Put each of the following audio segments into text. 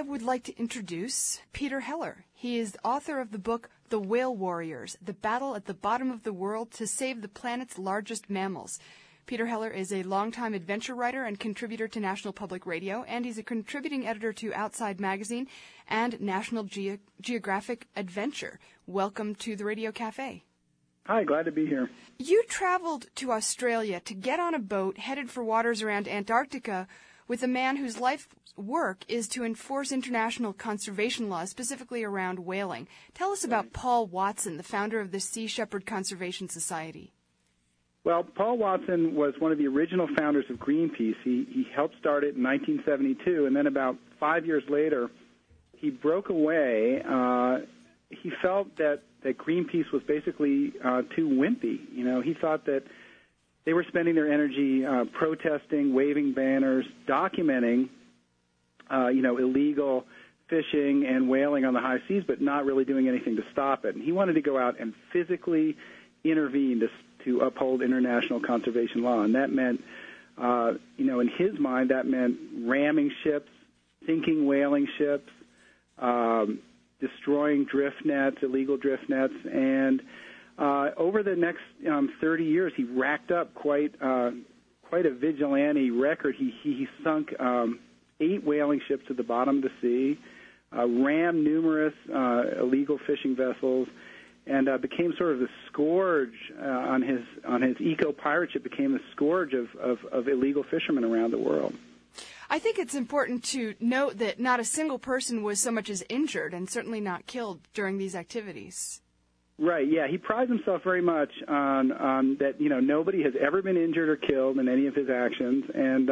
I would like to introduce Peter Heller. He is the author of the book The Whale Warriors, The Battle at the Bottom of the World to Save the Planet's Largest Mammals. Peter Heller is a longtime adventure writer and contributor to National Public Radio, and he's a contributing editor to Outside Magazine and National Geographic Adventure. Welcome to the Radio Cafe. Hi, glad to be here. You traveled to Australia to get on a boat headed for waters around Antarctica with a man whose life's work is to enforce international conservation laws, specifically around whaling. Tell us about Paul Watson, the founder of the Sea Shepherd Conservation Society. Well, Paul Watson was one of the original founders of Greenpeace. He helped start it in 1972, and then about 5 years later, he broke away. He felt that Greenpeace was basically too wimpy. You know, he thought that they were spending their energy protesting, waving banners, documenting, illegal fishing and whaling on the high seas, but not really doing anything to stop it. And he wanted to go out and physically intervene to uphold international conservation law. And that meant, in his mind, that meant ramming ships, sinking whaling ships, destroying drift nets, illegal drift nets, and over the next 30 years, he racked up quite a vigilante record. He sunk 8 whaling ships to the bottom of the sea, rammed numerous illegal fishing vessels, and became sort of the scourge on his eco-pirate ship. Became the scourge of illegal fishermen around the world. I think it's important to note that not a single person was so much as injured, and certainly not killed during these activities. Right, yeah. He prides himself very much on that, nobody has ever been injured or killed in any of his actions. And,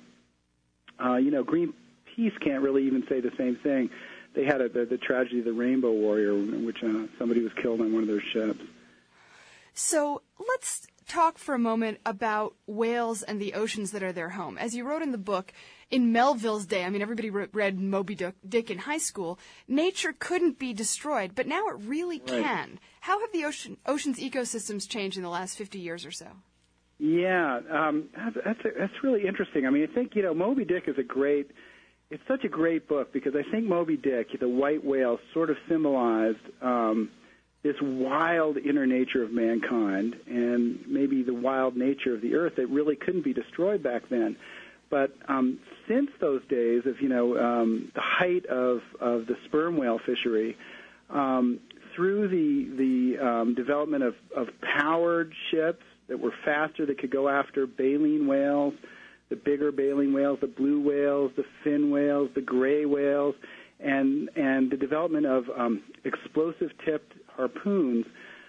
Greenpeace can't really even say the same thing. They had the tragedy of the Rainbow Warrior, in which somebody was killed on one of their ships. So let's talk for a moment about whales and the oceans that are their home. As you wrote in the book, in Melville's day, everybody read Moby Dick in high school, nature couldn't be destroyed, but now it really can. How have the ocean's ecosystems changed in the last 50 years or so? Yeah, that's really interesting. I think, Moby Dick is it's such a great book because I think Moby Dick, the white whale, sort of symbolized this wild inner nature of mankind and maybe the wild nature of the earth that really couldn't be destroyed back then. But since those days of, the height of the sperm whale fishery, through the development of powered ships that were faster, that could go after baleen whales, the bigger baleen whales, the blue whales, the fin whales, the gray whales, and the development of explosive-tipped harpoons,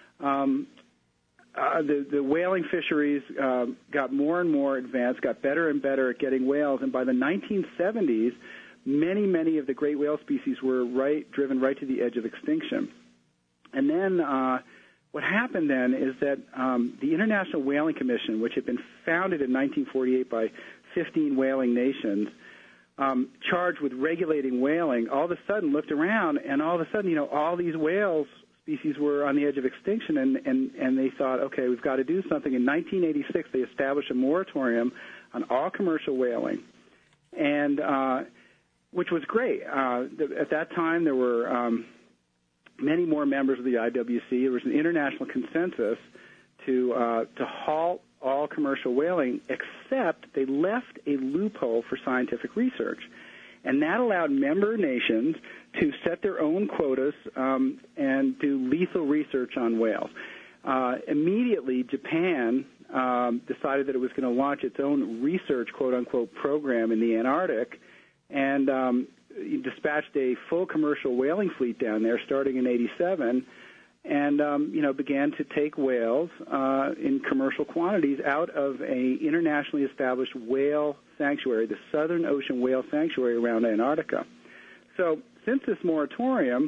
the whaling fisheries got more and more advanced, got better and better at getting whales, and by the 1970s, many of the great whale species were driven right to the edge of extinction. And then what happened then is that the International Whaling Commission, which had been founded in 1948 by 15 whaling nations, charged with regulating whaling, all of a sudden looked around, and all of a sudden, all these whales species were on the edge of extinction, and they thought, okay, we've got to do something. In 1986, they established a moratorium on all commercial whaling, and which was great. At that time, there were many more members of the IWC. There was an international consensus to halt all commercial whaling, except they left a loophole for scientific research. And that allowed member nations to set their own quotas and do lethal research on whales. Immediately, Japan decided that it was going to launch its own research, quote-unquote, program in the Antarctic, and dispatched a full commercial whaling fleet down there starting in 1987, and began to take whales in commercial quantities out of a internationally established whale sanctuary, the Southern Ocean Whale Sanctuary around Antarctica. So since this moratorium,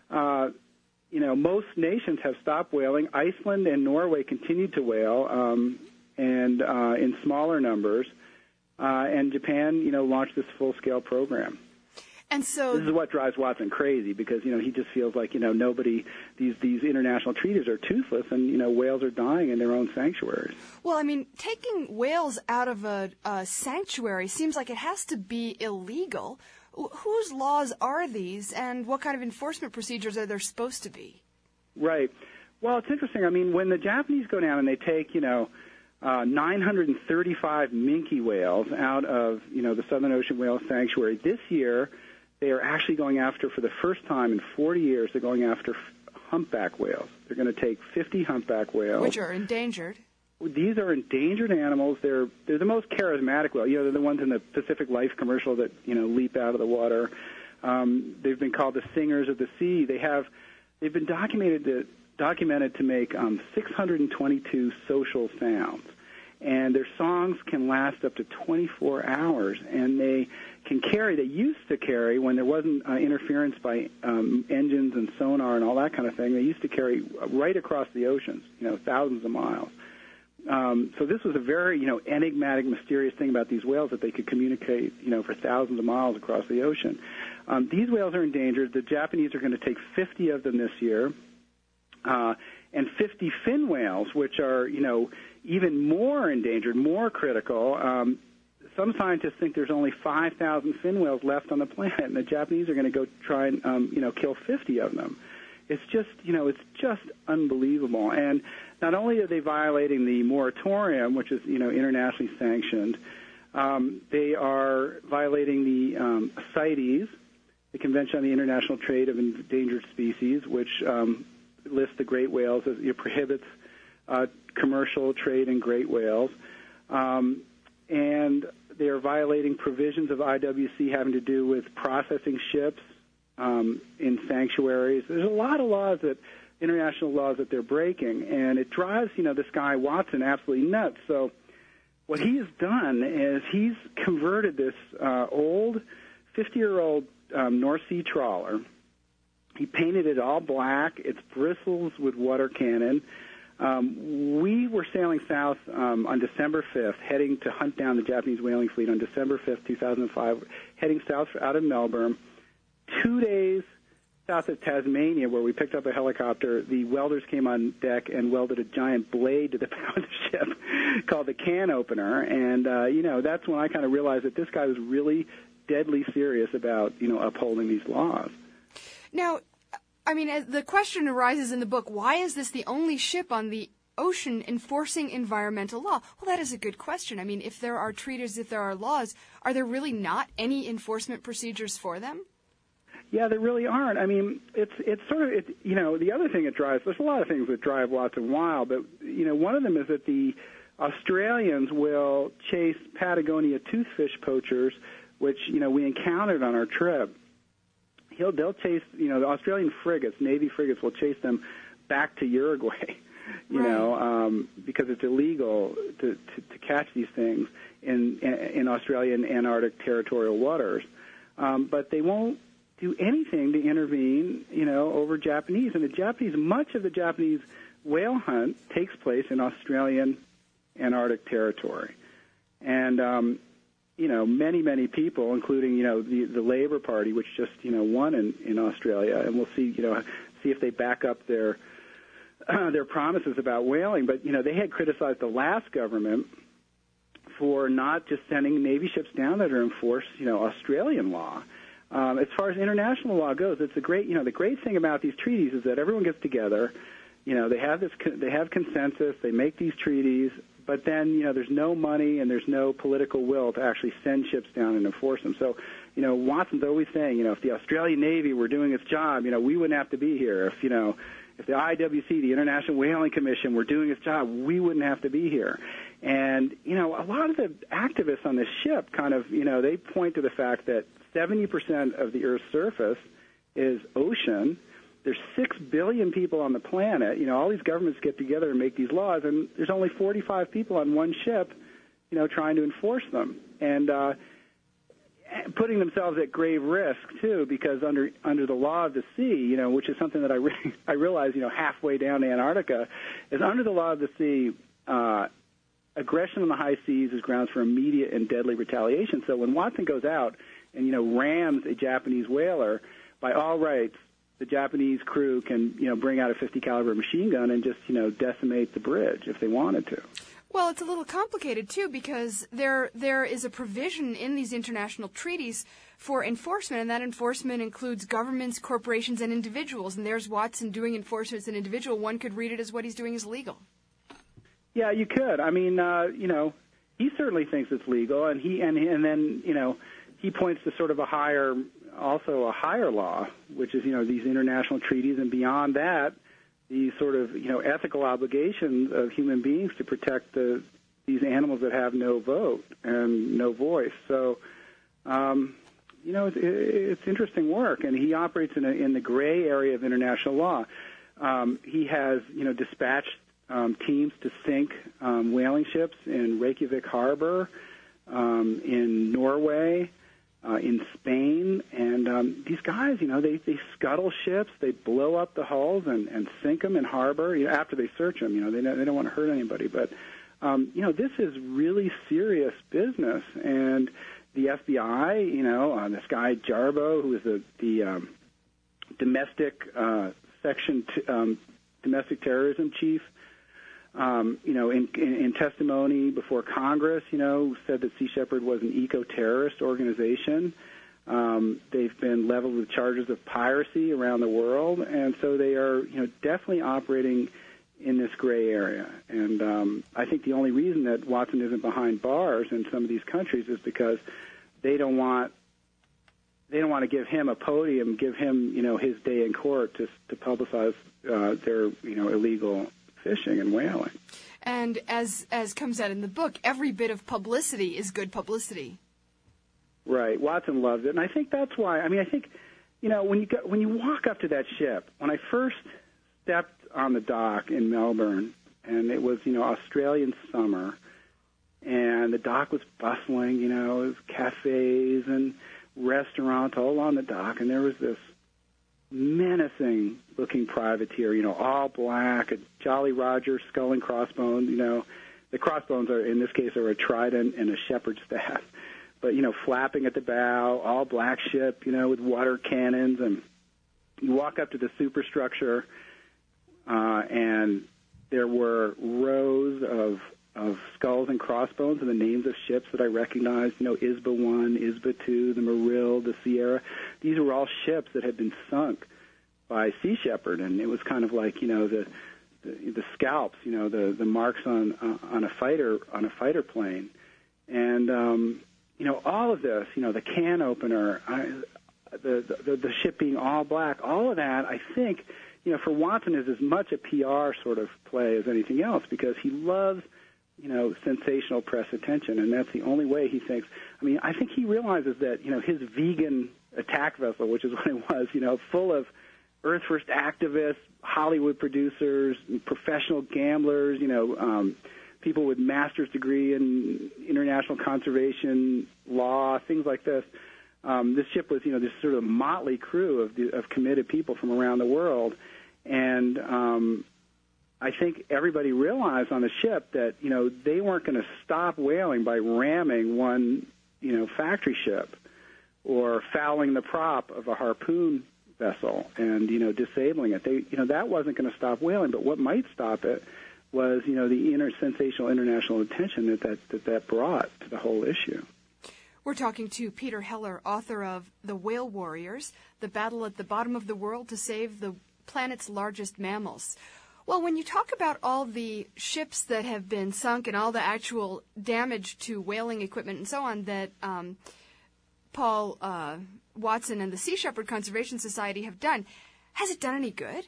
most nations have stopped whaling. Iceland and Norway continued to whale, and in smaller numbers, and Japan, launched this full-scale program. And so this is what drives Watson crazy because, he just feels like, nobody, these international treaties are toothless and, whales are dying in their own sanctuaries. Well, taking whales out of a sanctuary seems like it has to be illegal. Whose laws are these, and what kind of enforcement procedures are there supposed to be? Right. Well, it's interesting. I mean, when the Japanese go down and they take, 935 minke whales out of, the Southern Ocean Whale Sanctuary, this year they are actually going after, for the first time in 40 years, they're going after humpback whales. They're going to take 50 humpback whales. Which are endangered. These are endangered animals. They're the most charismatic whales. They're the ones in the Pacific Life commercial that, leap out of the water. They've been called the singers of the sea. They've been documented to make 622 social sounds. And their songs can last up to 24 hours. And they used to carry, when there wasn't interference by engines and sonar and all that kind of thing, they used to carry right across the oceans, thousands of miles. So this was a very, enigmatic, mysterious thing about these whales, that they could communicate, for thousands of miles across the ocean. These whales are endangered. The Japanese are going to take 50 of them this year, and 50 fin whales, which are, even more endangered, more critical. Some scientists think there's only 5,000 fin whales left on the planet, and the Japanese are going to go try and, kill 50 of them. It's just, unbelievable. And not only are they violating the moratorium, which is, internationally sanctioned, they are violating the CITES, the Convention on the International Trade of Endangered Species, which lists the great whales as prohibits commercial trade in great whales. And they are violating provisions of IWC having to do with processing ships in sanctuaries. There's a lot of international laws that they're breaking, and it drives, this guy Watson absolutely nuts. So what he has done is he's converted this old 50-year-old North Sea trawler. He painted it all black. It bristles with water cannon. We were sailing south on December 5th, heading to hunt down the Japanese whaling fleet on December 5th, 2005, heading south out of Melbourne. 2 days south of Tasmania, where we picked up a helicopter, the welders came on deck and welded a giant blade to the bow of the ship called the can opener. And, that's when I kind of realized that this guy was really deadly serious about, upholding these laws. Now, the question arises in the book, why is this the only ship on the ocean enforcing environmental law? Well, that is a good question. If there are treaties, if there are laws, are there really not any enforcement procedures for them? Yeah, there really aren't. It's sort of, the other thing it drives, there's a lot of things that drive Watson wild, but, one of them is that the Australians will chase Patagonia toothfish poachers, which, we encountered on our trip. They'll chase, the Australian frigates, Navy frigates will chase them back to Uruguay, because it's illegal to catch these things in Australian Antarctic territorial waters. But they won't do anything to intervene, over Japanese. And much of the Japanese whale hunt takes place in Australian Antarctic territory. And, many people, including, the Labour Party, which just, won in Australia, and we'll see, see if they back up their promises about whaling. But, they had criticized the last government for not just sending Navy ships down there to enforce, Australian law. As far as international law goes, it's the great thing about these treaties is that everyone gets together, they have consensus, they make these treaties, but then, there's no money and there's no political will to actually send ships down and enforce them. So, Watson's always saying, if the Australian Navy were doing its job, we wouldn't have to be here. If the IWC, the International Whaling Commission, were doing its job, we wouldn't have to be here. And, a lot of the activists on this ship kind of, they point to the fact that 70% of the Earth's surface is ocean. There's 6 billion people on the planet. All these governments get together and make these laws, and there's only 45 people on one ship, trying to enforce them. And putting themselves at grave risk, too, because under the law of the sea, which is something that I realize, halfway down to Antarctica, is under the law of the sea, aggression on the high seas is grounds for immediate and deadly retaliation. So when Watson goes out and, rams a Japanese whaler, by all rights, the Japanese crew can, bring out a .50 caliber machine gun and just, decimate the bridge if they wanted to. Well, it's a little complicated, too, because there is a provision in these international treaties for enforcement, and that enforcement includes governments, corporations, and individuals. And there's Watson doing enforcement as an individual. One could read it as what he's doing is legal. Yeah, you could. I mean, he certainly thinks it's legal, and then he points to sort of a higher law, which is these international treaties, and beyond that, these sort of ethical obligations of human beings to protect these animals that have no vote and no voice. So, it's interesting work, and he operates in the gray area of international law. He has dispatched teams to sink whaling ships in Reykjavik Harbor, in Norway, in Spain, and these guys, they scuttle ships, they blow up the hulls and sink them in harbor after they search them. They don't want to hurt anybody, but this is really serious business. And the FBI, this guy Jarbo, who is the domestic domestic terrorism chief, in testimony before Congress, said that Sea Shepherd was an eco-terrorist organization. They've been leveled with charges of piracy around the world, and so they are, definitely operating in this gray area. And I think the only reason that Watson isn't behind bars in some of these countries is because they don't want to give him a podium, give him, his day in court to publicize their, illegal fishing and whaling. And as comes out in the book, every bit of publicity is good publicity. Right. Watson loves it, and I think that's why. I mean, I think when you walk up to that ship, when I first stepped on the dock in Melbourne, and it was Australian summer, and the dock was bustling. It was cafes and restaurants all on the dock, and there was this menacing-looking privateer, all black, a Jolly Roger skull and crossbones. The crossbones are, in this case, are a trident and a shepherd's staff. But, flapping at the bow, all black ship, with water cannons. And you walk up to the superstructure, and there were rows of skulls and crossbones and the names of ships that I recognized, Isba 1, Isba 2, the Marill, the Sierra. These were all ships that had been sunk by Sea Shepherd, and it was kind of like, the scalps, the marks on a fighter plane. And, all of this, the can opener, the ship being all black, all of that, I think, for Watson is as much a PR sort of play as anything else, because he loves sensational press attention, and that's the only way he thinks. I mean, I think he realizes that, his vegan attack vessel, which is what it was, full of Earth First activists, Hollywood producers, professional gamblers, people with master's degree in international conservation law, things like this. This ship was, this sort of motley crew of committed people from around the world, and I think everybody realized on the ship that, they weren't going to stop whaling by ramming one, factory ship or fouling the prop of a harpoon vessel and, disabling it. That wasn't going to stop whaling, but what might stop it was, the sensational international attention that brought to the whole issue. We're talking to Peter Heller, author of The Whale Warriors, The Battle at the Bottom of the World to Save the Planet's Largest Mammals. Well, when you talk about all the ships that have been sunk and all the actual damage to whaling equipment and so on that Paul Watson and the Sea Shepherd Conservation Society have done, has it done any good?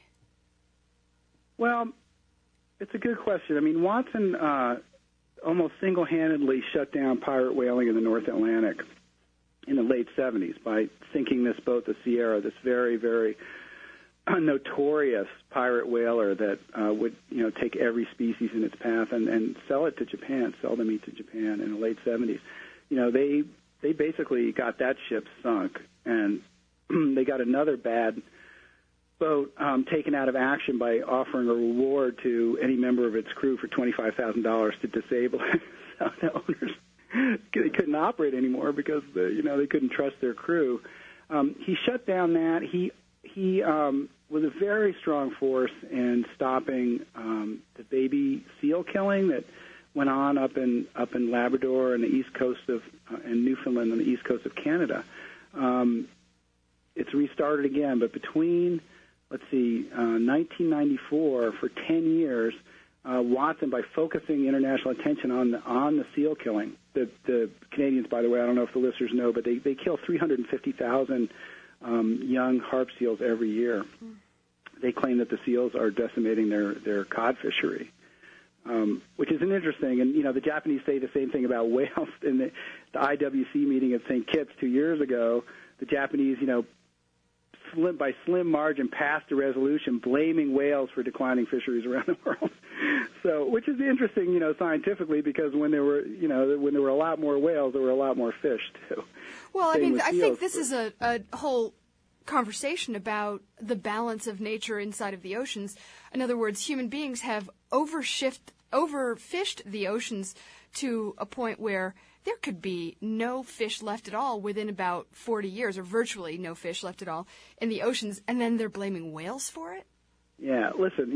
Well, it's a good question. I mean, Watson almost single-handedly shut down pirate whaling in the North Atlantic in the late 70s by sinking this boat, the Sierra, this very, very notorious pirate whaler that would, take every species in its path and sell it to Japan, sell the meat to Japan in the late 70s. They basically got that ship sunk, and they got another bad boat taken out of action by offering a reward to any member of its crew for $25,000 to disable it. So the owners, they couldn't operate anymore because they couldn't trust their crew. He shut down that. He was a very strong force in stopping the baby seal killing that went on up in Labrador and the east coast of and Newfoundland on the east coast of Canada. It's restarted again, but between 1994 for 10 years, Watson, by focusing international attention on the seal killing, the Canadians, by the way, I don't know if the listeners know, but they kill 350,000 young harp seals every year. They claim that the seals are decimating their cod fishery, which is an interesting. And the Japanese say the same thing about whales. In the IWC meeting at St. Kitts 2 years ago, the Japanese, by slim margin passed a resolution blaming whales for declining fisheries around the world. So, which is interesting, scientifically, because when there were a lot more whales, there were a lot more fish too. Well, I think this is a whole conversation about the balance of nature inside of the oceans. In other words, human beings have overfished the oceans to a point where there could be no fish left at all within about 40 years, or virtually no fish left at all in the oceans, and then they're blaming whales for it? Yeah, listen,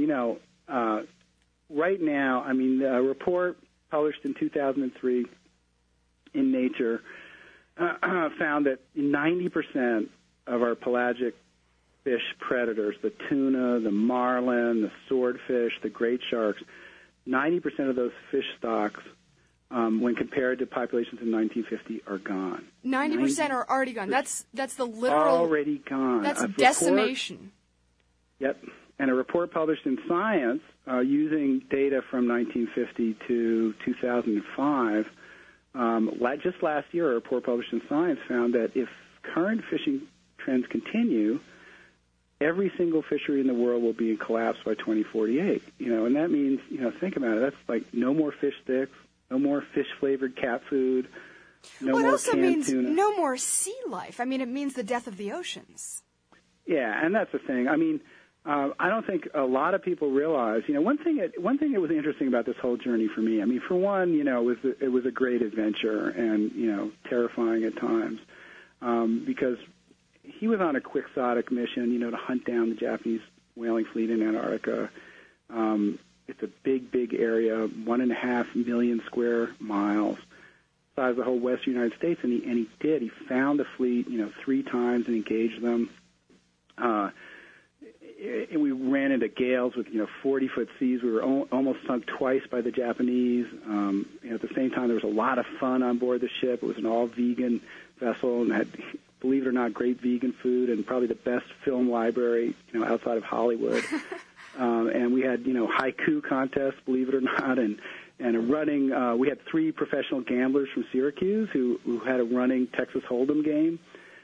right now, a report published in 2003 in Nature found that 90% of our pelagic fish predators, the tuna, the marlin, the swordfish, the great sharks, 90% of those fish stocks, when compared to populations in 1950, are gone. 90% are already gone. That's the literal... Already gone. That's decimation. Yep. And a report published in Science using data from 1950 to 2005, just last year, a report published in Science found that if current fishing trends continue, every single fishery in the world will be in collapse by 2048. And that means, think about it, that's like no more fish sticks, no more fish-flavored cat food, no more canned tuna. It also means no more sea life. It means the death of the oceans. Yeah, and that's the thing. I don't think a lot of people realize. One thing that was interesting about this whole journey for me. For one, it was a great adventure and terrifying at times because he was on a quixotic mission, to hunt down the Japanese whaling fleet in Antarctica. It's a big, big area, 1.5 million square miles, size of the whole western United States, and he did. He found the fleet, 3 times and engaged them. We ran into gales with 40-foot seas. We were almost sunk twice by the Japanese. At the same time, there was a lot of fun on board the ship. It was an all-vegan vessel and had, believe it or not, great vegan food and probably the best film library outside of Hollywood. And we had haiku contests, believe it or not, and a running. We had 3 professional gamblers from Syracuse who had a running Texas Hold'em game.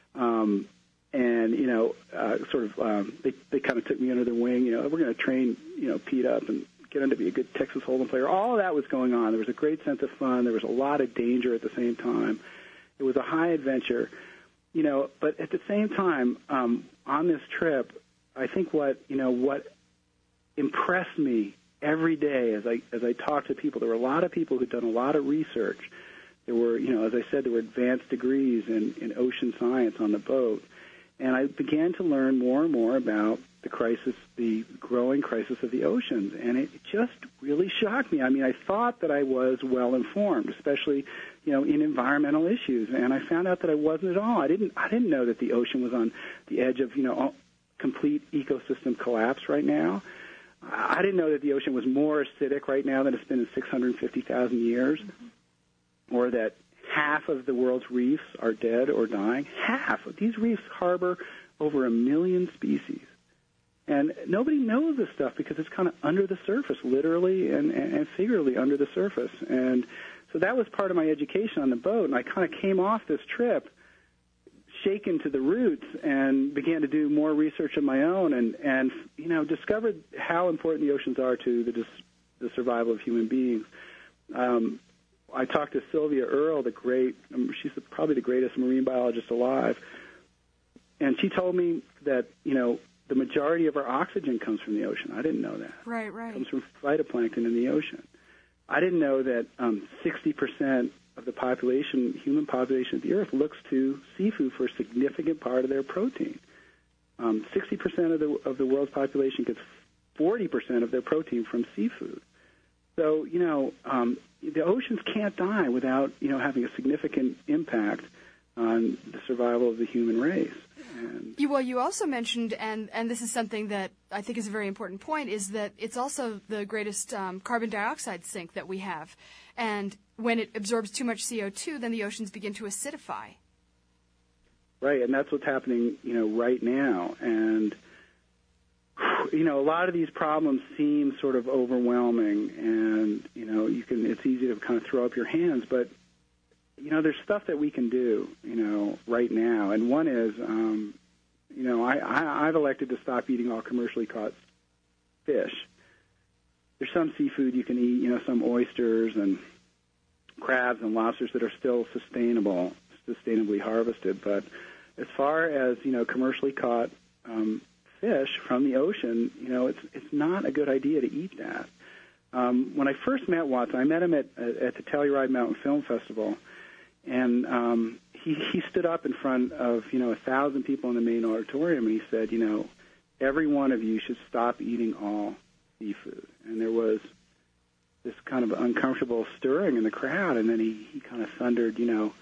They kind of took me under their wing. We're going to train, Pete up and get him to be a good Texas Hold'em player. All of that was going on. There was a great sense of fun. There was a lot of danger at the same time. It was a high adventure, But at the same time, on this trip, I think what impressed me every day as I talked to people, there were a lot of people who'd done a lot of research. There were, as I said, there were advanced degrees in ocean science on the boat. And I began to learn more and more about the growing crisis of the oceans. And it just really shocked me. I thought that I was well informed, especially, in environmental issues. And I found out that I wasn't at all. I didn't know that the ocean was on the edge of, complete ecosystem collapse right now. I didn't know that the ocean was more acidic right now than it's been in 650,000 years, or that half of the world's reefs are dead or dying. Half of these reefs harbor over 1 million species. And nobody knows this stuff because it's kind of under the surface, literally and figuratively under the surface. And so that was part of my education on the boat. And I kind of came off this trip shaken to the roots and began to do more research of my own and discovered how important the oceans are to the survival of human beings. I talked to Sylvia Earle, she's probably the greatest marine biologist alive, and she told me that, the majority of our oxygen comes from the ocean. I didn't know that. Right. It comes from phytoplankton in the ocean. I didn't know that 60% of the human population of the Earth looks to seafood for a significant part of their protein. 60% of the world's population gets 40% of their protein from seafood. So, the oceans can't die without, having a significant impact on the survival of the human race. You also mentioned, and this is something that I think is a very important point, is that it's also the greatest carbon dioxide sink that we have. And when it absorbs too much CO2, then the oceans begin to acidify. Right, and that's what's happening, right now. And, a lot of these problems seem sort of overwhelming, and, it's easy to kind of throw up your hands, but there's stuff that we can do, right now. And one is, I've elected to stop eating all commercially caught fish. There's some seafood you can eat, some oysters and crabs and lobsters that are still sustainably harvested. But as far as, commercially caught fish from the ocean, it's not a good idea to eat that. When I first met Watson, I met him at the Telluride Mountain Film Festival, and he stood up in front of 1,000 people in the main auditorium, and he said, every one of you should stop eating all seafood. And there was this kind of uncomfortable stirring in the crowd, and then he kind of thundered,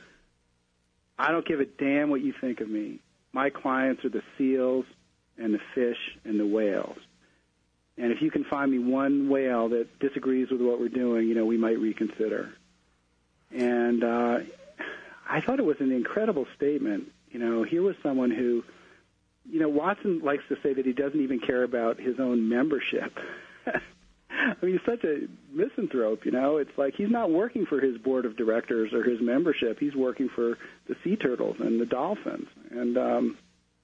I don't give a damn what you think of me. My clients are the seals and the fish and the whales. And if you can find me one whale that disagrees with what we're doing, we might reconsider. And I thought it was an incredible statement. Here was someone who, Watson likes to say that he doesn't even care about his own membership. I mean, he's such a misanthrope, It's like he's not working for his board of directors or his membership. He's working for the sea turtles and the dolphins. And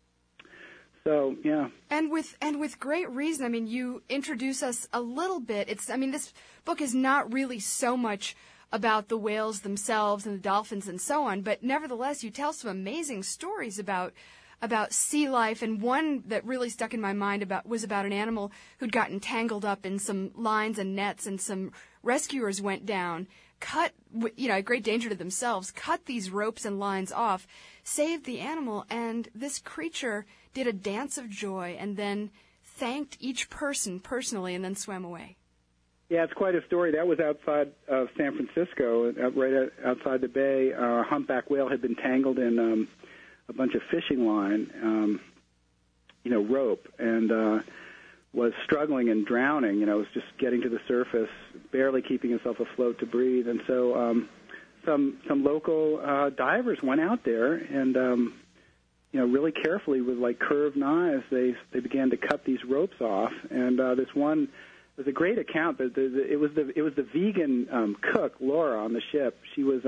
so, yeah. And with great reason. I mean, you introduce us a little bit. This book is not really so much about the whales themselves and the dolphins and so on, but nevertheless, you tell some amazing stories about sea life, and one that really stuck in my mind was about an animal who'd gotten tangled up in some lines and nets, and some rescuers went down, cut, at great danger to themselves, cut these ropes and lines off, saved the animal, and this creature did a dance of joy and then thanked each person personally and then swam away. Yeah, it's quite a story. That was outside of San Francisco, right outside the bay. A humpback whale had been tangled in a bunch of fishing line, rope, and was struggling and drowning. Was just getting to the surface, barely keeping himself afloat to breathe. And so some local divers went out there and, really carefully with like curved knives, they began to cut these ropes off. And this one was a great account. It was the vegan cook, Laura, on the ship. She was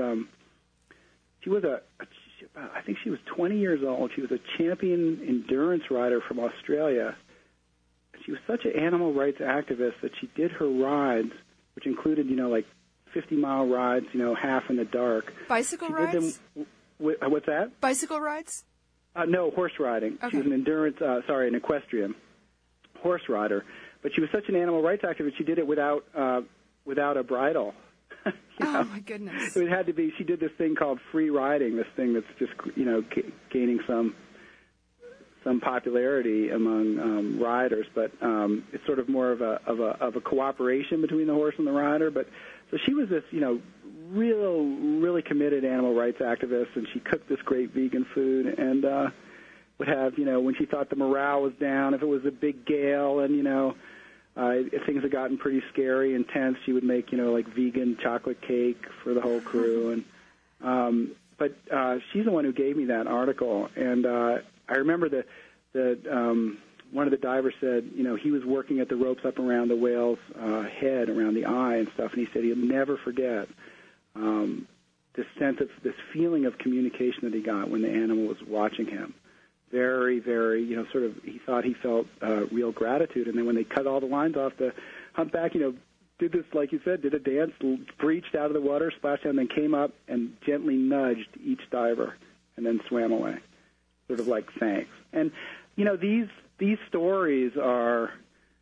I think she was 20 years old. She was a champion endurance rider from Australia. She was such an animal rights activist that she did her rides, which included, like 50-mile rides, half in the dark. Bicycle rides? What's that? Bicycle rides? No, horse riding. Okay. She was an equestrian horse rider. But she was such an animal rights activist, she did it without a bridle. Oh, my goodness. It had to be, she did this thing called free riding, this thing that's just, gaining some popularity among riders, but it's sort of more of a cooperation between the horse and the rider. But so she was this, really committed animal rights activist, and she cooked this great vegan food, and would have, when she thought the morale was down, if it was a big gale, and if things had gotten pretty scary and tense, she would make, like vegan chocolate cake for the whole crew. And but she's the one who gave me that article, and I remember the one of the divers said, he was working at the ropes up around the whale's head, around the eye and stuff, and he said he'll never forget this sense of, this feeling of communication that he got when the animal was watching him. Very, very, he thought he felt real gratitude. And then when they cut all the lines off, the humpback, did this, like you said, did a dance, breached out of the water, splashed down, then came up and gently nudged each diver and then swam away, sort of like thanks. And, these stories are,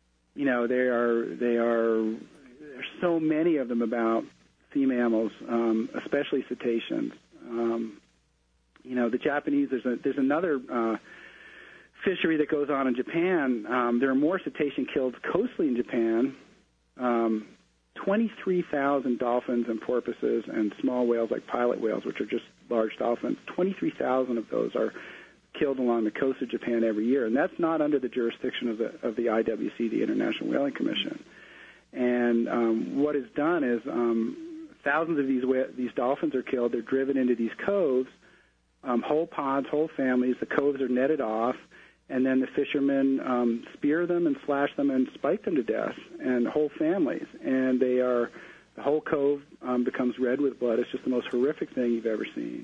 there's so many of them about sea mammals, especially cetaceans. The Japanese, there's another fishery that goes on in Japan. There are more cetacean kills coastally in Japan, 23,000 dolphins and porpoises and small whales like pilot whales, which are just large dolphins. 23,000 of those are killed along the coast of Japan every year, and that's not under the jurisdiction of the IWC, the International Whaling Commission. And what is done is thousands of these dolphins are killed. They're driven into these coves, whole pods, whole families. The coves are netted off, and then the fishermen spear them and slash them and spike them to death, and whole families. And the whole cove becomes red with blood. It's just the most horrific thing you've ever seen.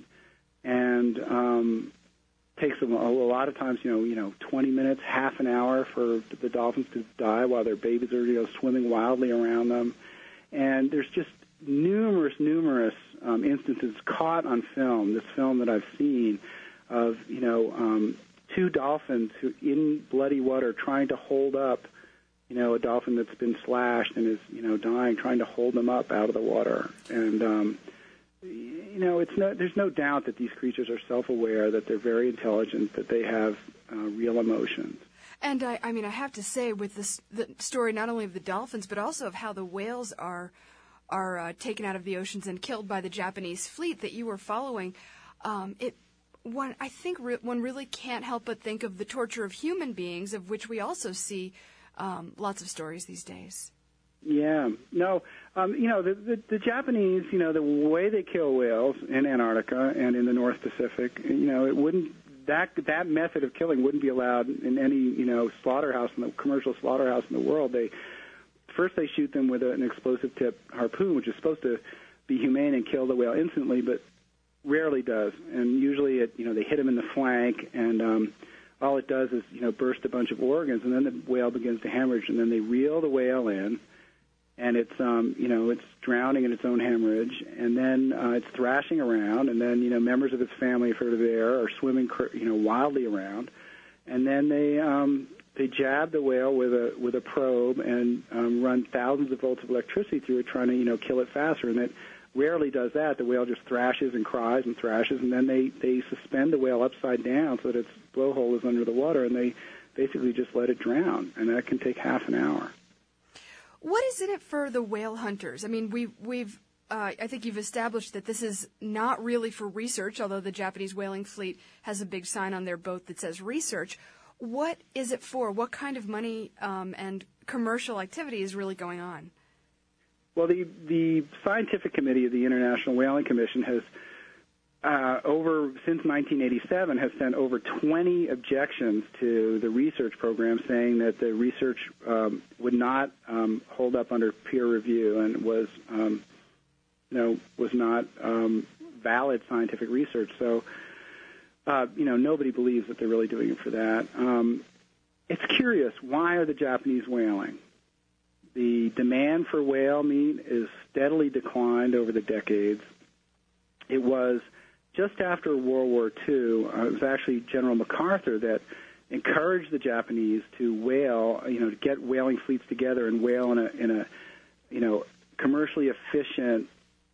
And takes them a lot of times, 20 minutes, half an hour for the dolphins to die while their babies are, swimming wildly around them. And there's just numerous instances caught on film, this film that I've seen, of, two dolphins who in bloody water trying to hold up, a dolphin that's been slashed and is, dying, trying to hold them up out of the water. And, there's no doubt that these creatures are self-aware, that they're very intelligent, that they have real emotions. And I have to say, with the story not only of the dolphins, but also of how the whales are taken out of the oceans and killed by the Japanese fleet that you were following, one really can't help but think of the torture of human beings, of which we also see lots of stories these days. Yeah, no, the Japanese, the way they kill whales in Antarctica and in the North Pacific, it wouldn't, that method of killing wouldn't be allowed in any, slaughterhouse, commercial slaughterhouse in the world. First they shoot them with an explosive tip harpoon, which is supposed to be humane and kill the whale instantly, but rarely does. And usually they hit them in the flank, and all it does is, burst a bunch of organs, and then the whale begins to hemorrhage, and then they reel the whale in, and it's it's drowning in its own hemorrhage, and then it's thrashing around, and then members of its family, if they're there, are swimming wildly around, and then they jab the whale with a probe and run thousands of volts of electricity through it, trying to kill it faster, and it rarely does that. The whale just thrashes and cries and thrashes, and then they suspend the whale upside down so that its blowhole is under the water, and they basically just let it drown, and that can take half an hour. What is in it for the whale hunters? I mean, I think you've established that this is not really for research, although the Japanese whaling fleet has a big sign on their boat that says research. What is it for? What kind of money and commercial activity is really going on? Well, the scientific committee of the International Whaling Commission has, since 1987, has sent over 20 objections to the research program, saying that the research would not hold up under peer review and was not valid scientific research. So, nobody believes that they're really doing it for that. It's curious. Why are the Japanese whaling? The demand for whale meat is steadily declined over the decades. It was just after World War II, it was actually General MacArthur that encouraged the Japanese to whale, to get whaling fleets together and whale in a commercially efficient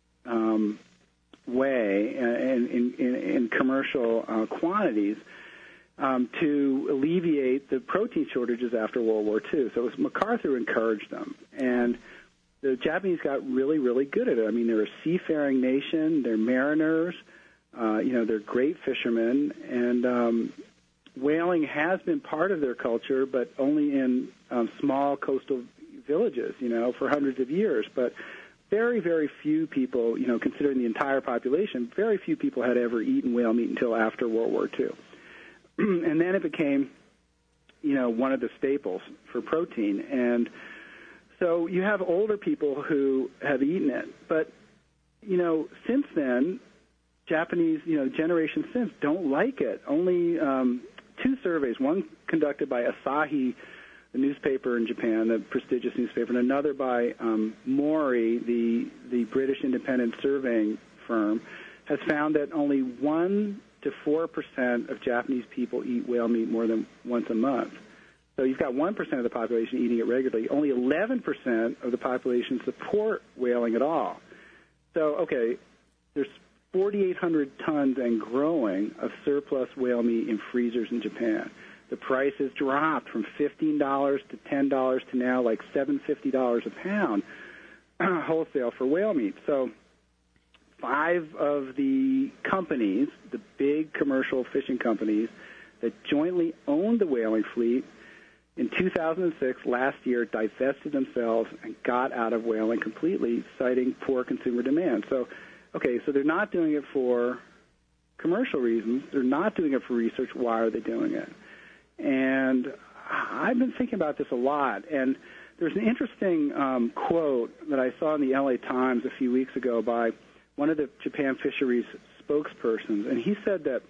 way and in commercial quantities to alleviate the protein shortages after World War II. So it was MacArthur who encouraged them, and the Japanese got really, really good at it. I mean, they're a seafaring nation. They're mariners. They're great fishermen, and whaling has been part of their culture, but only in small coastal villages, for hundreds of years. But very, very few people, considering the entire population, very few people had ever eaten whale meat until after World War II. And then it became, one of the staples for protein. And so you have older people who have eaten it. But, since then, Japanese, generations since don't like it. Only 2 surveys, one conducted by Asahi, the newspaper in Japan, the prestigious newspaper, and another by Mori, the British independent surveying firm, has found that only 1 to 4% of Japanese people eat whale meat more than once a month. So you've got 1% of the population eating it regularly. Only 11% of the population support whaling at all. So, okay, there's 4,800 tons and growing of surplus whale meat in freezers in Japan. The price has dropped from $15 to $10 to now like $7.50 a pound. wholesale for whale meat. So 5 of the companies, the big commercial fishing companies that jointly owned the whaling fleet, in 2006, last year, divested themselves and got out of whaling completely, citing poor consumer demand. So, okay, so they're not doing it for commercial reasons. They're not doing it for research. Why are they doing it? And I've been thinking about this a lot. And there's an interesting quote that I saw in the LA Times a few weeks ago by one of the Japan fisheries spokespersons. And he said that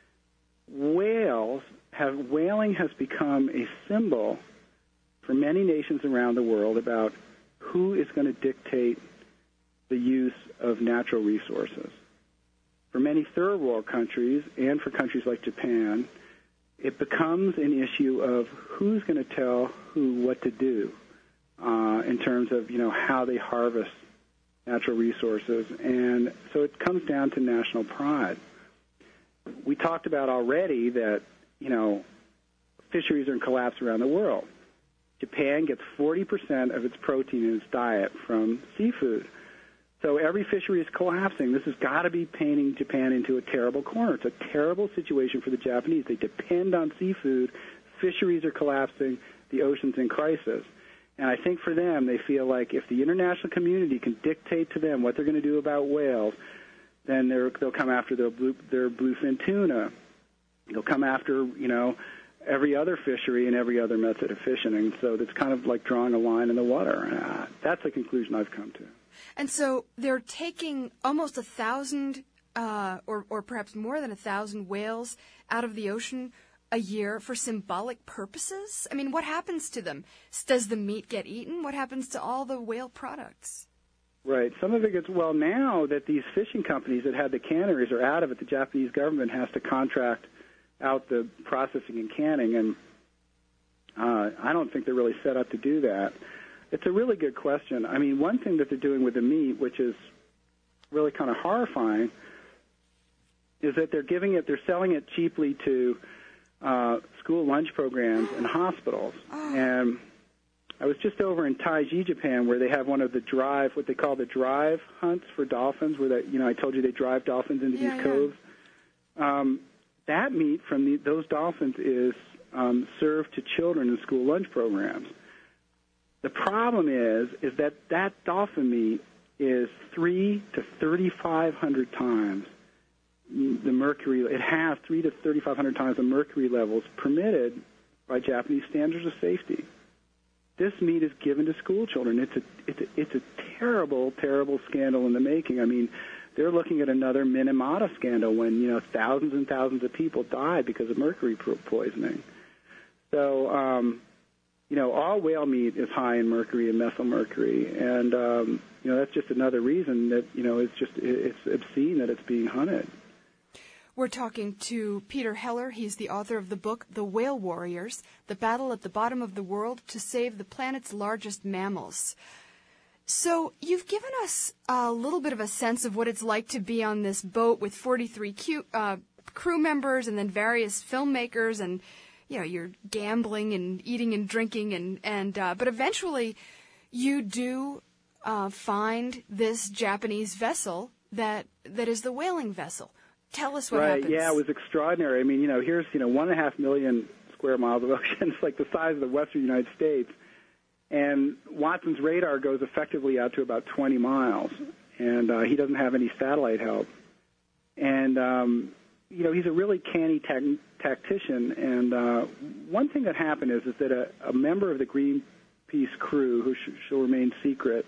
whaling has become a symbol for many nations around the world about who is going to dictate the use of natural resources. For many third world countries and for countries like Japan, it becomes an issue of who's going to tell who what to do in terms of, how they harvest natural resources. And so it comes down to national pride. We talked about already that, fisheries are in collapse around the world. Japan gets 40% of its protein in its diet from seafood. So every fishery is collapsing. This has got to be painting Japan into a terrible corner. It's a terrible situation for the Japanese. They depend on seafood. Fisheries are collapsing. The ocean's in crisis. And I think for them, they feel like if the international community can dictate to them what they're going to do about whales, then they'll come after their bluefin tuna. They'll come after, every other fishery and every other method of fishing. And so it's kind of like drawing a line in the water. That's the conclusion I've come to. And so they're taking almost 1,000 or perhaps more than 1,000 whales out of the ocean a year for symbolic purposes? I mean, what happens to them? Does the meat get eaten? What happens to all the whale products? Right. Some of it gets, now that these fishing companies that had the canneries are out of it, the Japanese government has to contract out the processing and canning, and I don't think they're really set up to do that. It's a really good question. I mean, one thing that they're doing with the meat, which is really kind of horrifying, is that they're selling it cheaply to school lunch programs and hospitals. And I was just over in Taiji, Japan, where they have one of the what they call the drive hunts for dolphins, where I told you they drive dolphins into these coves. That meat from those dolphins is served to children in school lunch programs. The problem is that dolphin meat is 300 to 3,500 times the mercury. It has 300 to 3,500 times the mercury levels permitted by Japanese standards of safety. This meat is given to school children. It's a terrible, terrible scandal in the making. I mean, they're looking at another Minamata scandal when thousands and thousands of people died because of mercury poisoning. So, all whale meat is high in mercury and methylmercury, and that's just another reason that it's obscene that it's being hunted. We're talking to Peter Heller. He's the author of the book The Whale Warriors: The Battle at the Bottom of the World to Save the Planet's Largest Mammals. So you've given us a little bit of a sense of what it's like to be on this boat with 43 crew members and then various filmmakers, and you're gambling and eating and drinking, but eventually you do find this Japanese vessel that is the whaling vessel. Tell us what happens. Yeah, it was extraordinary. I mean, here's 1.5 million square miles of ocean. It's like the size of the western United States. And Watson's radar goes effectively out to about 20 miles, and he doesn't have any satellite help. And, he's a really canny tactician. And one thing that happened is that a member of the Greenpeace crew, who shall remain secret,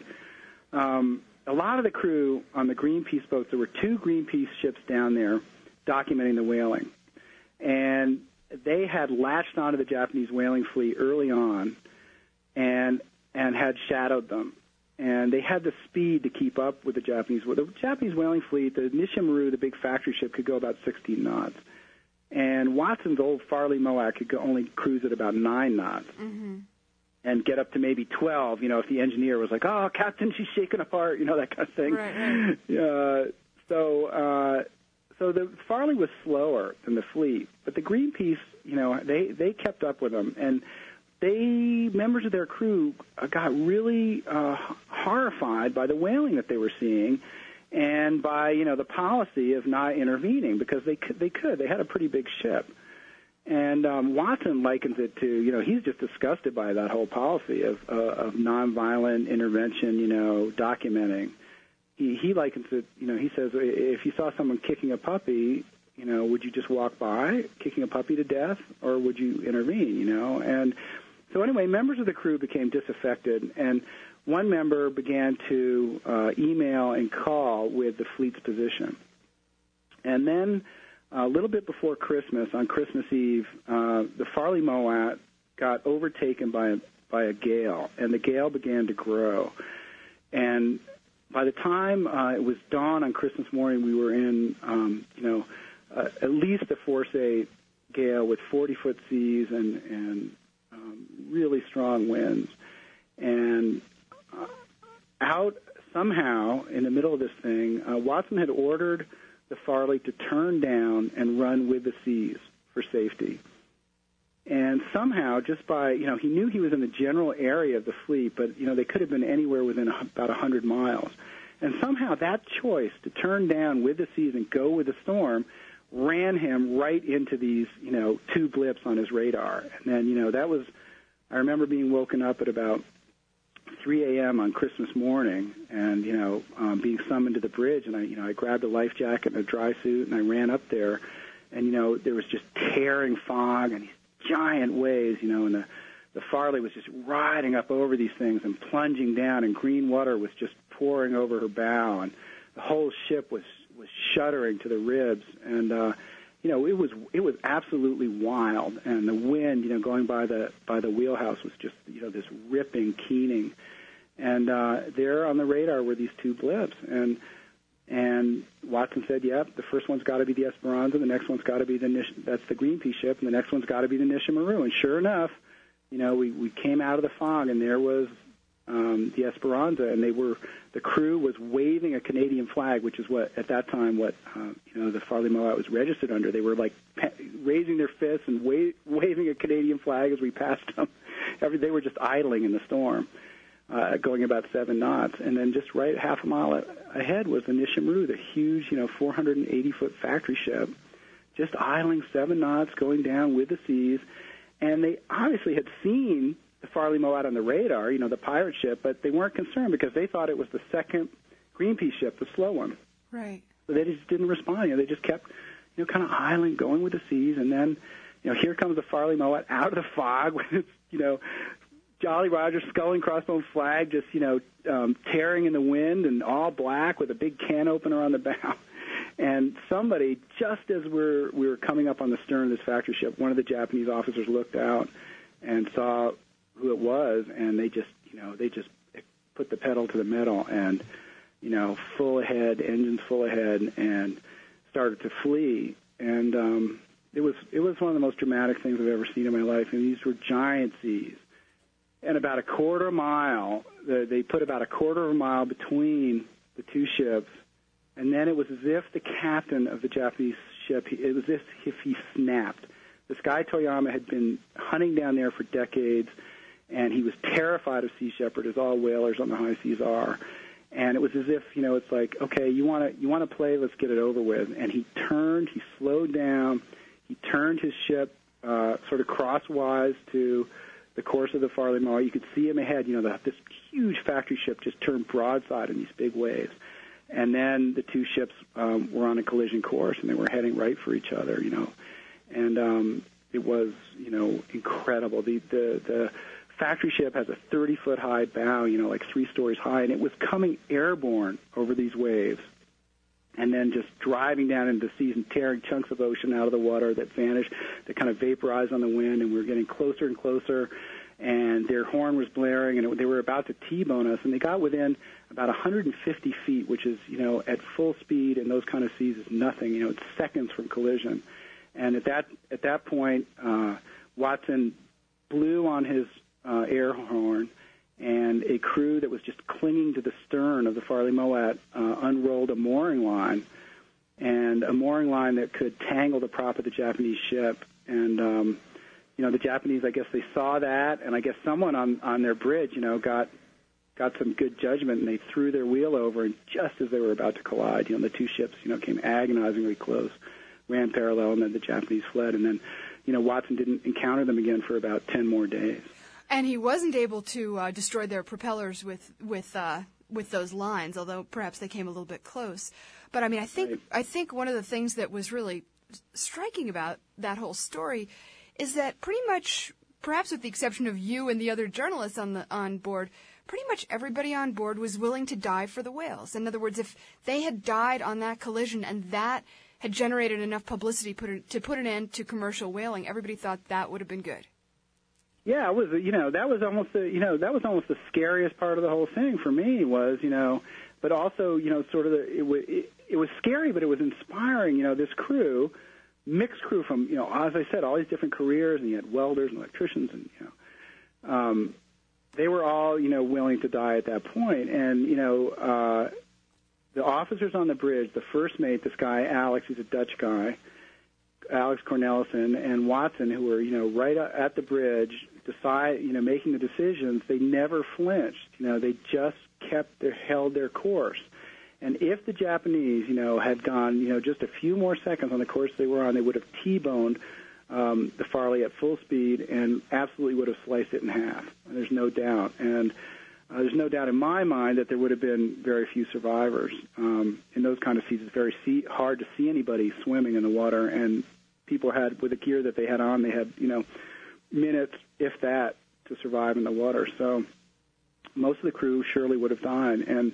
a lot of the crew on the Greenpeace boats, there were 2 Greenpeace ships down there documenting the whaling. And they had latched onto the Japanese whaling fleet early on and had shadowed them. And they had the speed to keep up with the Japanese. The Japanese whaling fleet, the Nishimaru, the big factory ship, could go about 16 knots. And Watson's old Farley Moac could only cruise at about 9 knots. Mm-hmm. And get up to maybe 12, if the engineer was like, "Oh, Captain, she's shaking apart," that kind of thing. Right. So the Farley was slower than the fleet, but the Greenpeace, they kept up with them. And members of their crew got really horrified by the whaling that they were seeing, and by the policy of not intervening, because they had a pretty big ship. And Watson likens it to, he's just disgusted by that whole policy of nonviolent intervention, documenting. He likens it, he says, if you saw someone kicking a puppy, would you just walk by, kicking a puppy to death, or would you intervene, And so anyway, members of the crew became disaffected, and one member began to email and call with the fleet's position. And then a little bit before Christmas, on Christmas Eve, the Farley Mowat got overtaken by a gale, and the gale began to grow. And by the time it was dawn on Christmas morning, we were in, at least a force 8 gale with 40-foot seas and really strong winds. And out somehow in the middle of this thing, Watson had ordered the Farley to turn down and run with the seas for safety. And somehow, just by, he knew he was in the general area of the fleet, but, they could have been anywhere within about 100 miles. And somehow that choice to turn down with the seas and go with the storm ran him right into these, 2 blips on his radar. And then, that was, I remember being woken up at about 3 a.m. on Christmas morning, and being summoned to the bridge, and I grabbed a life jacket and a dry suit, and I ran up there, and there was just tearing fog and these giant waves, and the Farley was just riding up over these things and plunging down, and green water was just pouring over her bow, and the whole ship was shuddering to the ribs, and it was absolutely wild, and the wind, going by the wheelhouse was just, this ripping, keening, and there on the radar were these 2 blips, and Watson said, "Yep, the first one's got to be the Esperanza, the next one's got to be that's the Greenpeace ship, and the next one's got to be the Nishimaru." And sure enough, we came out of the fog, and there was the Esperanza, and the crew was waving a Canadian flag, which is what at that time the Farley Mowat was registered under. They were like raising their fists and waving a Canadian flag as we passed them. They were just idling in the storm, going about 7 knots, and then just right half a mile ahead was the Nishimaru, the huge 480-foot factory ship, just idling 7 knots, going down with the seas, and they obviously had seen the Farley Mowat on the radar, the pirate ship, but they weren't concerned because they thought it was the second Greenpeace ship, the slow one. Right. So they just didn't respond. They just kept, kind of idling, going with the seas, and then, here comes the Farley Mowat out of the fog with its, Jolly Roger skull and crossbones flag just, tearing in the wind and all black with a big can opener on the bow. And somebody, just as we were coming up on the stern of this factory ship, one of the Japanese officers looked out and saw who it was, and they just put the pedal to the metal and, full ahead, engines full ahead, and started to flee. And it was one of the most dramatic things I've ever seen in my life. And these were giant seas. And about a quarter mile, they put about a quarter of a mile between the 2 ships, and then it was as if the captain of the Japanese ship, it was as if he snapped. This guy Toyama had been hunting down there for decades, and he was terrified of Sea Shepherd, as all whalers on the high seas are. And it was as if, it's like, okay, you want to play, let's get it over with. And he slowed down, he turned his ship sort of crosswise to the course of the Farley Mowat. You could see him ahead, this huge factory ship just turned broadside in these big waves. And then the 2 ships were on a collision course, and they were heading right for each other, And it was, incredible. The factory ship has a 30-foot high bow, like 3 stories high, and it was coming airborne over these waves and then just driving down into the seas and tearing chunks of ocean out of the water that vanished, that kind of vaporized on the wind, and we were getting closer and closer, and their horn was blaring, and they were about to T-bone us, and they got within about 150 feet, which is, at full speed in those kind of seas is nothing. It's seconds from collision. And at that point, Watson blew on his air horn, and a crew that was just clinging to the stern of the Farley Mowat unrolled a mooring line, and a mooring line that could tangle the prop of the Japanese ship. And the Japanese, I guess they saw that, and I guess someone on their bridge, got some good judgment, and they threw their wheel over, and just as they were about to collide, the two ships, came agonizingly close, ran parallel, and then the Japanese fled, and then, Watson didn't encounter them again for about 10 more days. And he wasn't able to destroy their propellers with those lines, although perhaps they came a little bit close. But I mean, I think one of the things that was really striking about that whole story is that pretty much, perhaps with the exception of you and the other journalists on board, pretty much everybody on board was willing to die for the whales. In other words, if they had died on that collision and that had generated enough publicity to put an end to commercial whaling, everybody thought that would have been good. Yeah, it was, that was almost the scariest part of the whole thing for me was, but also, sort of it was scary, but it was inspiring, this crew, mixed crew from, as I said, all these different careers, and you had welders and electricians, and, they were all, willing to die at that point. And, the officers on the bridge, the first mate, this guy, Alex, he's a Dutch guy, Alex Cornelissen, and Watson, who were, right at the bridge, making the decisions, they never flinched. They just held their course. And if the Japanese, had gone, just a few more seconds on the course they were on, they would have T-boned the Farley at full speed and absolutely would have sliced it in half. There's no doubt. And there's no doubt in my mind that there would have been very few survivors. In those kind of seas, it's very hard to see anybody swimming in the water, and people had, with the gear that they had on, they had, minutes, if that, to survive in the water. So most of the crew surely would have died. And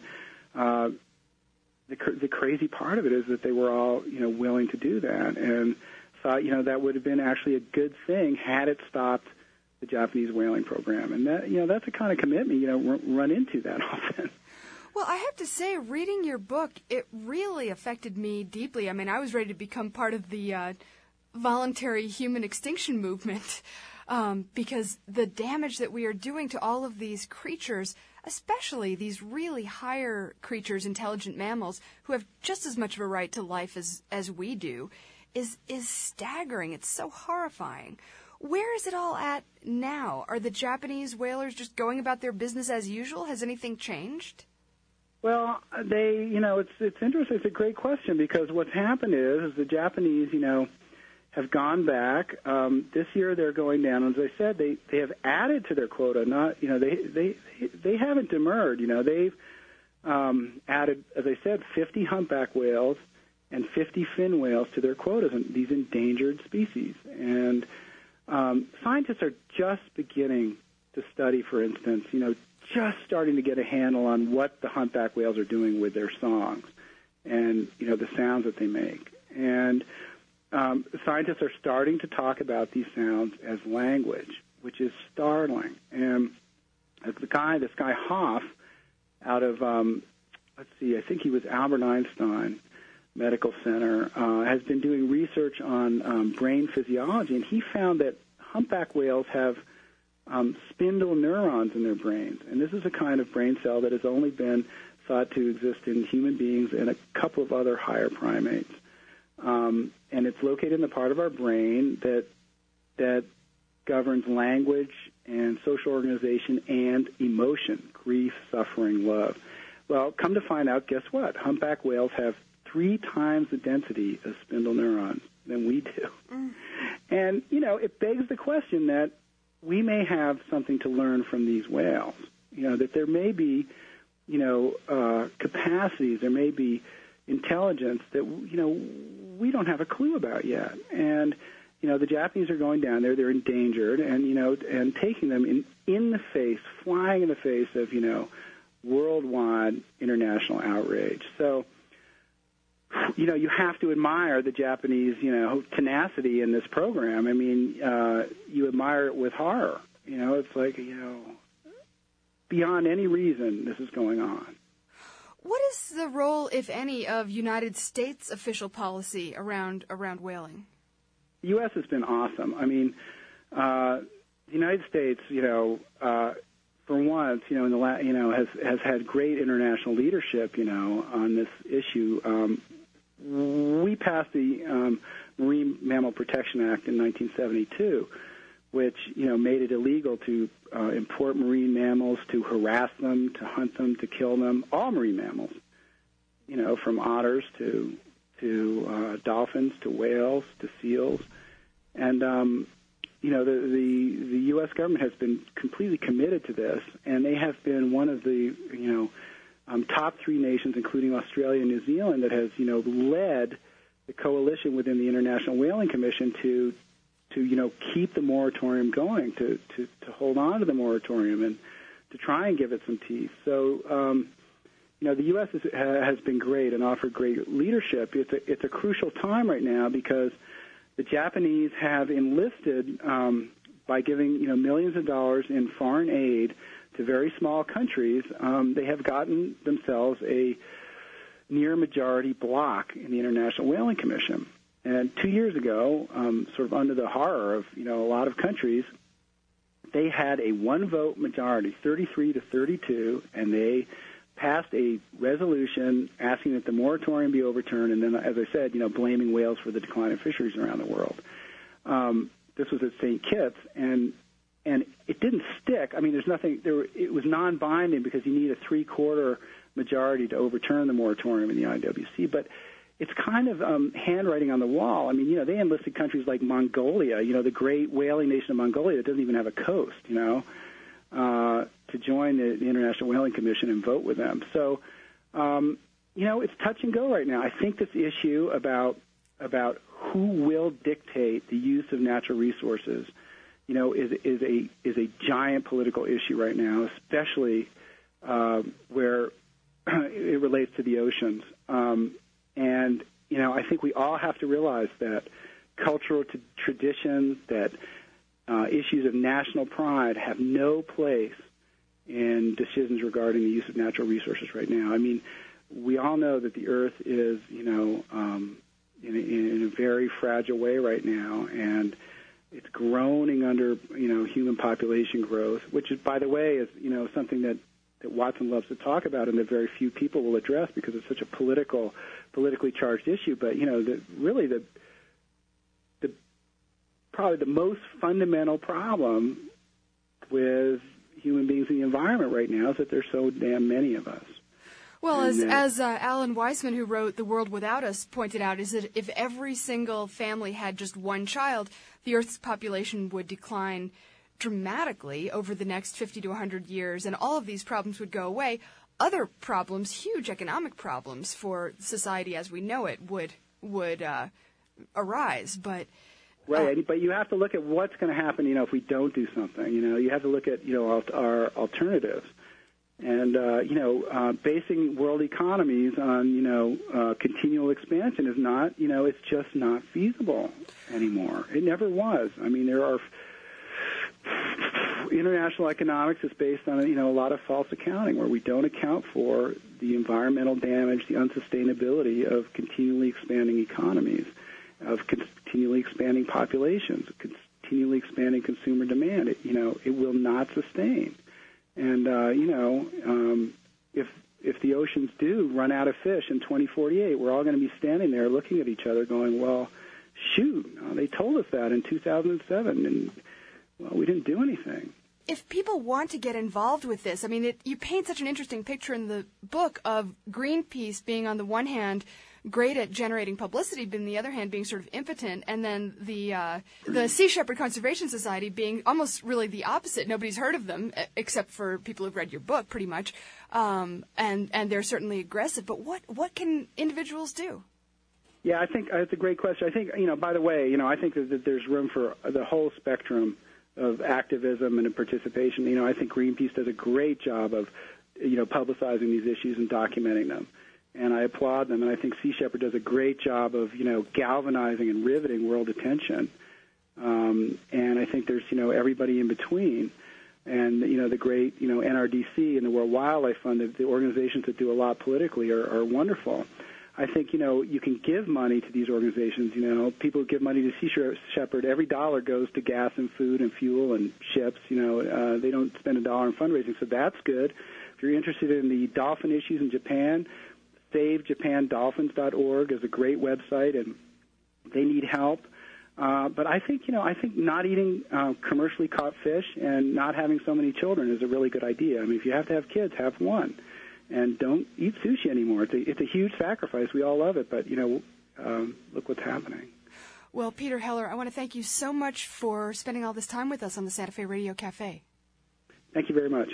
the crazy part of it is that they were all, willing to do that, and thought, that would have been actually a good thing had it stopped the Japanese whaling program. And that, that's the kind of commitment, run into that often. Well, I have to say, reading your book, it really affected me deeply. I mean, I was ready to become part of the voluntary human extinction movement because the damage that we are doing to all of these creatures, especially these really higher creatures, intelligent mammals, who have just as much of a right to life as we do, is staggering. It's so horrifying. Where is it all at now? Are the Japanese whalers just going about their business as usual? Has anything changed? Well, it's interesting. It's a great question because what's happened is the Japanese, have gone back. This year they're going down. As I said, they have added to their quota. Not, they haven't demurred. They've added, as I said, 50 humpback whales and 50 fin whales to their quotas, and these endangered species. And scientists are just beginning to study, for instance, just starting to get a handle on what the humpback whales are doing with their songs and, the sounds that they make. And scientists are starting to talk about these sounds as language, which is startling. And this guy Hoff, out of, I think he was Albert Einstein Medical Center, has been doing research on brain physiology, and he found that humpback whales have spindle neurons in their brains. And this is a kind of brain cell that has only been thought to exist in human beings and a couple of other higher primates. And it's located in the part of our brain that governs language and social organization and emotion, grief, suffering, love. Well, come to find out, guess what? Humpback whales have 3 times the density of spindle neurons than we do. And, it begs the question that we may have something to learn from these whales, that there may be, capacities, there may be intelligence that, we don't have a clue about yet. And, the Japanese are going down there, they're endangered, and, and taking them in the face, flying in the face of, worldwide international outrage. So, you have to admire the Japanese, tenacity in this program. I mean, you admire it with horror. It's like, beyond any reason this is going on. What is the role, if any, of United States official policy around whaling? The U.S. has been awesome. I mean, the United States, for once, in the has had great international leadership, on this issue. We passed the Marine Mammal Protection Act in 1972, which made it illegal to import marine mammals, to harass them, to hunt them, to kill them, all marine mammals, from otters to dolphins to whales to seals, and the U.S. government has been completely committed to this, and they have been one of the top 3 nations, including Australia and New Zealand, that has led the coalition within the International Whaling Commission to keep the moratorium going, to hold on to the moratorium and to try and give it some teeth. So, the U.S. has been great and offered great leadership. It's a crucial time right now because the Japanese have enlisted by giving millions of dollars in foreign aid to very small countries. They have gotten themselves a near majority block in the International Whaling Commission. And 2 years ago, sort of under the horror of a lot of countries, they had a one-vote majority, 33 to 32, and they passed a resolution asking that the moratorium be overturned, and then, as I said, blaming whales for the decline of fisheries around the world. This was at St. Kitts, and it didn't stick. I mean, there's nothing there. It was non-binding because you need a 3/4 majority to overturn the moratorium in the IWC, but it's kind of handwriting on the wall. I mean, they enlisted countries like Mongolia, the great whaling nation of Mongolia that doesn't even have a coast, to join the International Whaling Commission and vote with them. So, it's touch and go right now. I think this issue about who will dictate the use of natural resources, is a giant political issue right now, especially where it relates to the oceans. And I think we all have to realize that cultural traditions, that issues of national pride have no place in decisions regarding the use of natural resources right now. I mean, we all know that the Earth is, in a very fragile way right now, and it's groaning under, human population growth, which, by the way, is, something that Watson loves to talk about and that very few people will address because it's such a politically charged issue. But, probably the most fundamental problem with human beings in the environment right now is that there's so damn many of us. Well, as Alan Weisman, who wrote The World Without Us, pointed out, is that if every single family had just one child, the Earth's population would decline dramatically over the next 50 to 100 years, and all of these problems would go away. Other problems, huge economic problems for society as we know it, would arise. But right, but you have to look at what's going to happen, if we don't do something. You have to look at, our alternatives. And, basing world economies on, continual expansion is not, it's just not feasible anymore. It never was. I mean, there are international economics is based on, a lot of false accounting where we don't account for the environmental damage, the unsustainability of continually expanding economies, of continually expanding populations, continually expanding consumer demand. It will not sustain. And, if the oceans do run out of fish in 2048, we're all going to be standing there looking at each other going, well, shoot, they told us that in 2007, and, well, we didn't do anything. If people want to get involved with this, I mean, you paint such an interesting picture in the book of Greenpeace being, on the one hand, great at generating publicity, but on the other hand, being sort of impotent, and then the Sea Shepherd Conservation Society being almost really the opposite. Nobody's heard of them except for people who've read your book, pretty much, and they're certainly aggressive. But what can individuals do? Yeah, I think that's a great question. I think, by the way, I think that there's room for the whole spectrum of activism and participation. I think Greenpeace does a great job of, publicizing these issues and documenting them. And I applaud them, and I think Sea Shepherd does a great job of, galvanizing and riveting world attention. And I think there's, everybody in between. And, the great, NRDC and the World Wildlife Fund, the organizations that do a lot politically are wonderful. I think, you can give money to these organizations. People who give money to Sea Shepherd, every dollar goes to gas and food and fuel and ships. They don't spend a dollar in fundraising, so that's good. If you're interested in the dolphin issues in Japan, SaveJapanDolphins.org is a great website, and they need help. But I think not eating commercially caught fish and not having so many children is a really good idea. I mean, if you have to have kids, have one, and don't eat sushi anymore. It's a huge sacrifice. We all love it, but look what's happening. Well, Peter Heller, I want to thank you so much for spending all this time with us on the Santa Fe Radio Cafe. Thank you very much.